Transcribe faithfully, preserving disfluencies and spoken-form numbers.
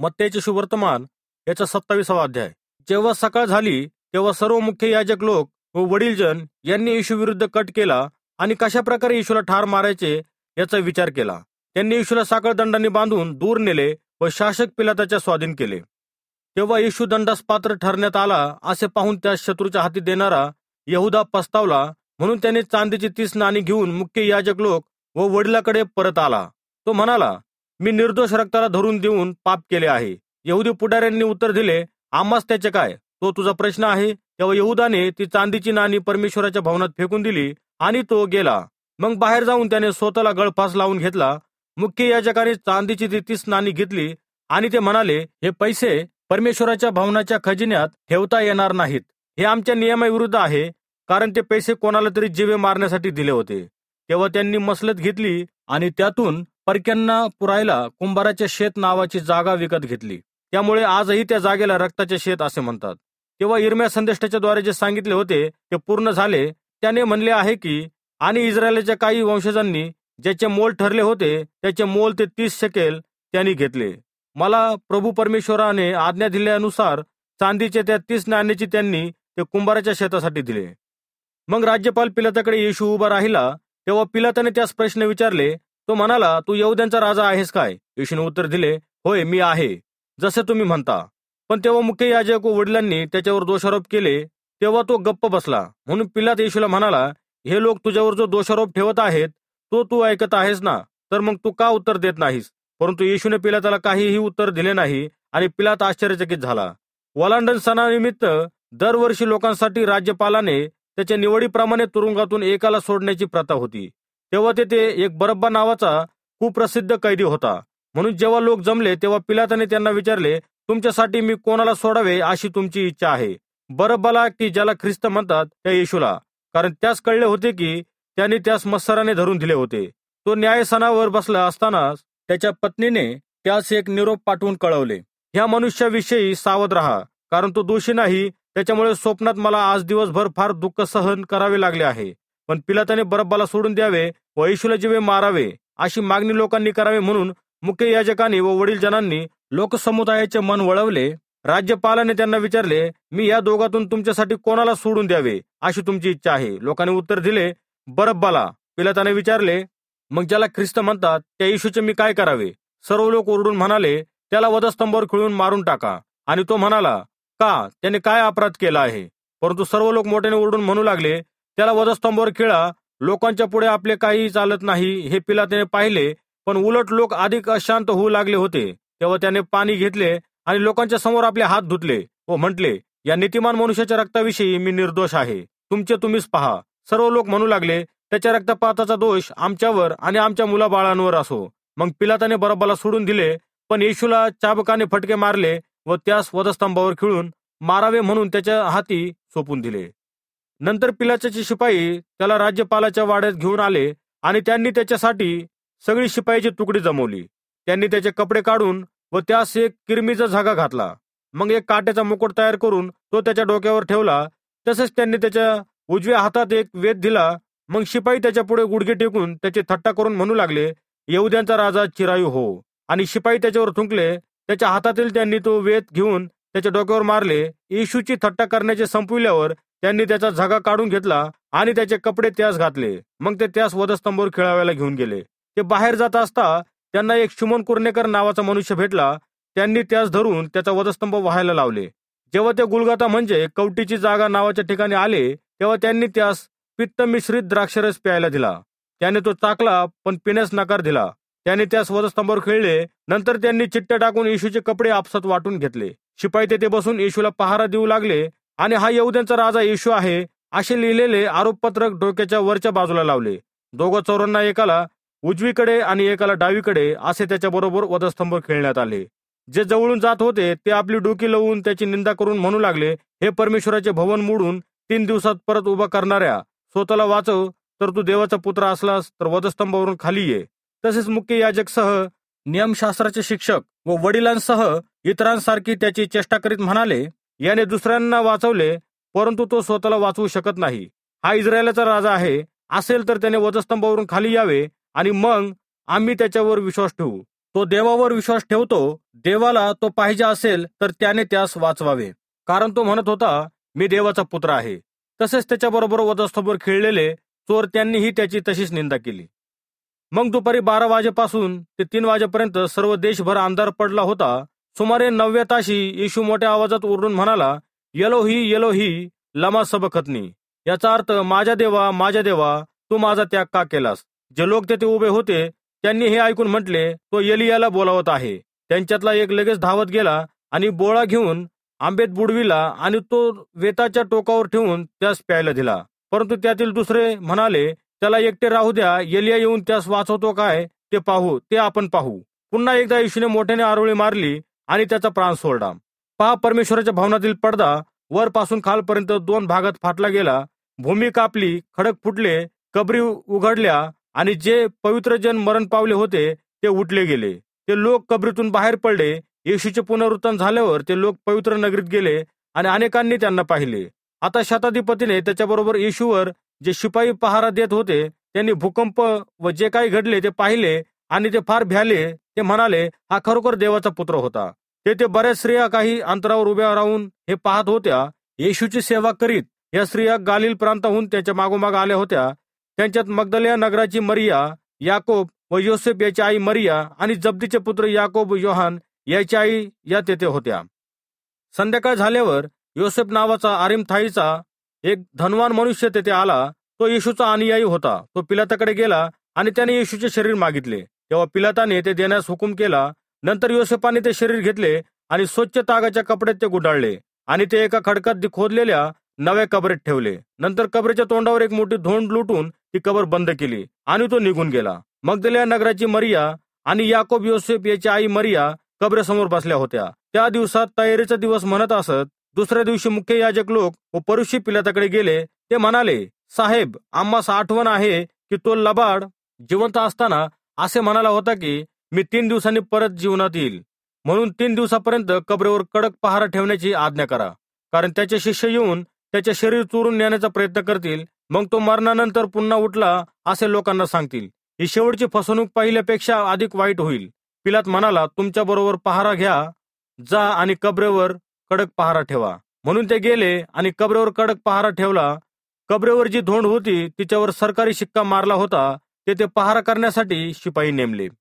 मत्तेचे शुभवर्तमान याचा सत्तावीसावा अध्याय. जेव्हा सकाळ झाली तेव्हा सर्व मुख्य याजक लोक व वडीलजन यांनी येशू विरुद्ध कट केला आणि कशा प्रकारे येशूला ठार मारायचे याचा विचार केला. त्यांनी येशूला साखळ दंडाने बांधून दूर नेले व शासक पिलाताच्या स्वाधीन केले. तेव्हा येशू दंडास पात्र ठरण्यात आला असे पाहून त्यास शत्रूच्या हाती देणारा यहुदा पस्तावला, म्हणून त्याने चांदीची तीस नाणी घेऊन मुख्य याजक लोक व वडिलाकडे परत आला. तो म्हणाला, मी निर्दोष रक्ताला धरून देऊन पाप केले आहे. यहुदी पुढाऱ्यांनी उत्तर दिले, आम्हास त्याचे काय, तो तुझा प्रश्न आहे. तेव्हा यहुदाने ती चांदीची नाणी परमेश्वराच्या भवनात फेकून दिली आणि तो गेला. मग बाहेर जाऊन त्याने स्वतःला गळफास लावून घेतला. मुख्य याजकाने चांदीची ती तीस नाणी घेतली आणि ते म्हणाले, हे पैसे परमेश्वराच्या भवनाच्या खजिन्यात ठेवता येणार नाहीत. हे आमच्या नियमाविरुद्ध आहे, कारण ते पैसे कोणाला तरी जिवे मारण्यासाठी दिले होते. तेव्हा त्यांनी मसलत घेतली आणि त्यातून परक्यांना पुरायला कुंभाराचे शेत नावाची जागा विकत घेतली. त्यामुळे आजही त्या जागेला रक्ताचे शेत असे म्हणतात. तेव्हा इर्म्या संदेष्टाच्या द्वारे जे सांगितले होते ते पूर्ण झाले. त्याने म्हणले आहे की, आणि इस्रायलाच्या काही वंशजांनी ज्याचे मोल ठरले होते त्याचे मोल ते तीस शेकेल त्यांनी घेतले. मला प्रभू परमेश्वराने आज्ञा दिल्यानुसार चांदीचे त्या तीस नाण्याची त्यांनी ते कुंभाराच्या शेतासाठी दिले. मग राज्यपाल पिलाताकडे येशू उभा राहिला. तेव्हा पिलाताने त्यास प्रश्न विचारले. तो म्हणाला, तू यहुद्यांचा राजा आहेस काय? येशूने उत्तर दिले, होय, मी आहे, जसे तुम्ही म्हणता. पण तेव्हा मुख्य याजक व वडिलांनी त्याच्यावर दोषारोप केले. तेव्हा तो गप्प बसला. म्हणून पिलात येशूला म्हणाला, हे लोक तुझ्यावर जो दोषारोप ठेवत आहेत तो तू ऐकत आहेस ना, तर मग तू का उत्तर देत नाहीस? परंतु येशूने पिलाताला काहीही उत्तर दिले नाही आणि पिलात आश्चर्यचकित झाला. ओलांडण सणानिमित्त दरवर्षी लोकांसाठी राज्यपालाने त्याच्या निवडीप्रमाणे तुरुंगातून एकाला सोडण्याची प्रथा होती. तेव्हा तेथे एक बरब्बा नावाचा कुप्रसिद्ध कैदी होता. म्हणून जेव्हा लोक जमले तेव्हा पिलाताने त्यांना विचारले, तुमच्यासाठी मी कोणाला सोडावे अशी तुमची इच्छा आहे, बरब्बाला की ज्याला ख्रिस्त म्हणतात त्या येशूला? कारण त्यास कळले होते की त्याने त्यास मत्सराने धरून दिले होते. तो न्यायसनावर बसला असतानाच त्याच्या पत्नीने त्यास एक निरोप पाठवून कळवले, ह्या मनुष्याविषयी सावध राहा, कारण तो दोषी नाही. त्याच्यामुळे स्वप्नात मला आज दिवसभर फार दुःख सहन करावे लागले आहे. पण पिलाताने बरब्बाला सोडून द्यावे व येशूला जीवे मारावे अशी मागणी लोकांनी करावी, म्हणून मुख्य याजकांनी व वडीलजनांनी लोकसमुदायाचे मन वळवले. राज्यपालाने त्यांना विचारले, मी या दोघातून तुमच्यासाठी कोणाला सोडून द्यावे अशी तुमची इच्छा आहे? लोकांनी उत्तर दिले, बरब्बाला. पिलाताने विचारले, मग ज्याला ख्रिस्त म्हणतात त्या येशूचे मी काय करावे? सर्व लोक ओरडून म्हणाले, त्याला वधस्तंभावर खिळून मारून टाका. आणि तो म्हणाला, का, त्याने काय अपराध केला आहे? परंतु सर्व लोक मोठ्याने ओरडून म्हणू लागले, त्याला वधस्तंभावर खिळा, लोकांच्या पुढे आपले काही चालत नाही. हे पिलाताने पाहिले, पण उलट लोक अधिक अशांत होऊ लागले होते. तेव्हा त्याने पाणी घेतले आणि लोकांच्या समोर आपले हात धुतले व म्हटले, या नीतिमान मनुष्याच्या रक्ताविषयी मी निर्दोष आहे, तुमचे तुम्हीच पहा. सर्व लोक म्हणू लागले, त्याच्या रक्तपाताचा दोष आमच्यावर आणि आमच्या मुलाबाळांवर असो. मग पिलाताने बरब्बाला सोडून दिले, पण येशूला चाबकाने फटके मारले व त्यास वधस्तंभावर खिळून मारावे म्हणून त्याच्या हाती सोपून दिले. नंतर पिलाताचे शिपाई त्याला राज्यपालाच्या वाड्यात घेऊन आले आणि त्यांनी त्याच्यासाठी सगळी शिपाईची तुकडी जमवली. त्यांनी त्याचे कपडे काढून व त्यास एक किरमीचा झागा घातला. मग एक काट्याचा मुकुट तयार करून तो त्याच्या डोक्यावर ठेवला. तसेच त्यांनी त्याच्या उजव्या हातात एक वेद दिला. मग शिपाई त्याच्या पुढे गुडघे टेकून त्याची थट्टा करून म्हणू लागले, यहुद्यांचा राजा चिरायू हो. आणि शिपाई त्याच्यावर थुंकले. त्याच्या हातातील त्यांनी तो वेद घेऊन त्याच्या डोक्यावर मारले. येशूची थट्टा करण्याचे संपविल्यावर त्यांनी त्याचा झगा काढून घेतला आणि त्याचे कपडे त्यास घातले. मग ते त्यास वधस्तंभावर खिळावायला घेऊन गेले. ते बाहेर जात असता त्यांना एक शिमोन कुर्नेकर नावाचा मनुष्य भेटला. त्यांनी त्यास धरून त्याचा वधस्तंभ व्हायला लावले. जेव्हा ते गुलगाता म्हणजे कवटीची जागा नावाच्या ठिकाणी आले, तेव्हा त्यांनी त्यास पित्त मिश्रित द्राक्षरस प्यायला दिला. त्याने तो चाकला, पण पिण्यास नकार दिला. त्याने त्यास वधस्तंभावर खिळले. नंतर त्यांनी चिट्ट्या टाकून येशूचे कपडे आपसात वाटून घेतले. शिपाई तेथे बसून येशूला पहारा देऊ लागले आणि हा यहुद्यांचा राजा येशू आहे असे लिहिलेले आरोपपत्रक डोक्याच्या वरच्या बाजूला लावले. दोघं चोरांना एकाला उजवीकडे आणि एकाला डावीकडे असे त्याच्या बरोबर वधस्तंभावर खिळण्यात आले. जे जवळून जात होते ते आपली डोकी लावून त्याची निंदा करून म्हणू लागले, हे परमेश्वराचे भवन मोडून तीन दिवसात परत उभा करणाऱ्या, स्वतःला वाचव, तर तू देवाचा पुत्र असलास तर वधस्तंभावरून खाली ये. तसेच मुख्य याजकसह नियमशास्त्राचे शिक्षक व वडिलांसह इतरांसारखी त्याची चेष्टा करीत म्हणाले, याने दुसऱ्यांना वाचवले, परंतु तो स्वतःला वाचवू शकत नाही. हा इस्रायलाचा राजा आहे. असेल तर त्याने वधस्तंभावरून खाली यावे आणि मग आम्ही त्याच्यावर विश्वास ठेवू. तो देवावर विश्वास ठेवतो. देवाला तो पाहिजे असेल तर त्याने त्यास वाचवावे, कारण तो म्हणत होता, मी देवाचा पुत्र आहे. तसेच त्याच्याबरोबर वधस्तंभावर खिळलेले चोर त्यांनीही त्याची तशीच निंदा केली. मग दुपारी बारा वाजेपासून ते तीन वाजेपर्यंत सर्व देशभर अंधार पडला होता. सुमारे नवव्या ताशी येशू मोठ्या आवाजात ओरडून म्हणाला, येलोही येलोही लमा सबखतनी. याचा अर्थ, माझ्या देवा माझ्या देवा तू माझा त्याग का केलास. जे लोक तेथे उभे होते त्यांनी हे ऐकून म्हटले, तो एलियाला बोलावत आहे. त्यांच्यातला एक लगेच धावत गेला आणि बोळा घेऊन आंबेत बुडविला आणि तो वेताच्या टोकावर ठेवून त्यास प्यायला दिला. परंतु त्यातील दुसरे म्हणाले, त्याला एकटे राहू द्या, एलिया येऊन त्यास वाचवतो काय ते पाहू ते आपण पाहू. पुन्हा एकदा येशूने मोठ्याने आरोळी मारली आणि त्याचा प्राण सोडला. पहा, परमेश्वराच्या भवनातील पडदा वरपासून खालपर्यंत दोन भागात फाटला गेला. भूमी कापली, खडक फुटले, कबरी उघडल्या आणि जे पवित्र जन मरण पावले होते ते उठले गेले. ते लोक कबरीतून बाहेर पडले. येशूचे पुनरुत्थान झाल्यावर ते लोक पवित्र नगरीत गेले आणि अनेकांनी त्यांना पाहिले. आता शताधिपतीने त्याच्याबरोबर येशूवर जे शिपाई पहारा देत होते त्यांनी भूकंप व जे काही घडले ते पाहिले आणि ते फार भ्याले. ते म्हणाले, हा खरोखर देवाचा पुत्र होता. तेथे बऱ्याच स्त्रिया काही अंतरावर उभ्या राहून हे पाहत होत्या. येशूची सेवा करीत या स्त्रिया गालिल प्रांताहून त्याच्या मागोमाग आल्या होत्या. त्यांच्यात मगदलिया नगराची मरिया, याकोब व योसेफ याची आई मरिया आणि जब्दीचे पुत्र याकोब व योहान याची आई या तेथे होत्या. संध्याकाळ झाल्यावर योसेफ नावाचा अरिमथाईचा एक धनवान मनुष्य तेथे आला. तो येशूचा अनुयायी होता. तो पिलाताकडे गेला आणि त्याने येशूचे शरीर मागितले. तेव्हा पिलाताने ते देण्यास हुकूम केला. नंतर योसेफाने ते शरीर घेतले आणि स्वच्छ तागाच्या कपड्यात ते गुंडाळले आणि ते एका खडकात खोदलेल्या नव्या कबरेत ठेवले. नंतर कबरेच्या तोंडावर एक मोठी धोंड लुटून ती कबर बंद केली आणि तो निघून गेला. मगदलिया नगराची मरिया आणि याकोब योसेफ याची आई मरिया कबरेसमोर बसल्या होत्या. त्या दिवसात तयारीचा दिवस म्हणत असत. दुसऱ्या दिवशी मुख्य याजक लोक व परुषी पिलाताकडे गेले. ते म्हणाले, साहेब, आम्हास आठवण आहे की तो लबाड जिवंत असताना असे म्हणाला होता की मी तीन दिवसांनी परत जीवनात येईल. म्हणून तीन दिवसापर्यंत कबरेवर कडक पहारा ठेवण्याची आज्ञा करा, कारण त्याचे शिष्य येऊन त्याचे शरीर चोरून नेण्याचा प्रयत्न करतील. मग तो मरणानंतर पुन्हा उठला असे लोकांना सांगतील. ही शेवटची फसवणूक पहिल्यापेक्षा अधिक वाईट होईल. पिलात म्हणाला, तुमच्या बरोबर पहारा घ्या, जा आणि कबरेवर कडक पहारा ठेवा. म्हणून ते गेले आणि कबरेवर कडक पहारा ठेवला. कबरेवर जी धोंड होती तिच्यावर सरकारी शिक्का मारला होता. तेथे पहारा करण्यासाठी शिपाई नेमले.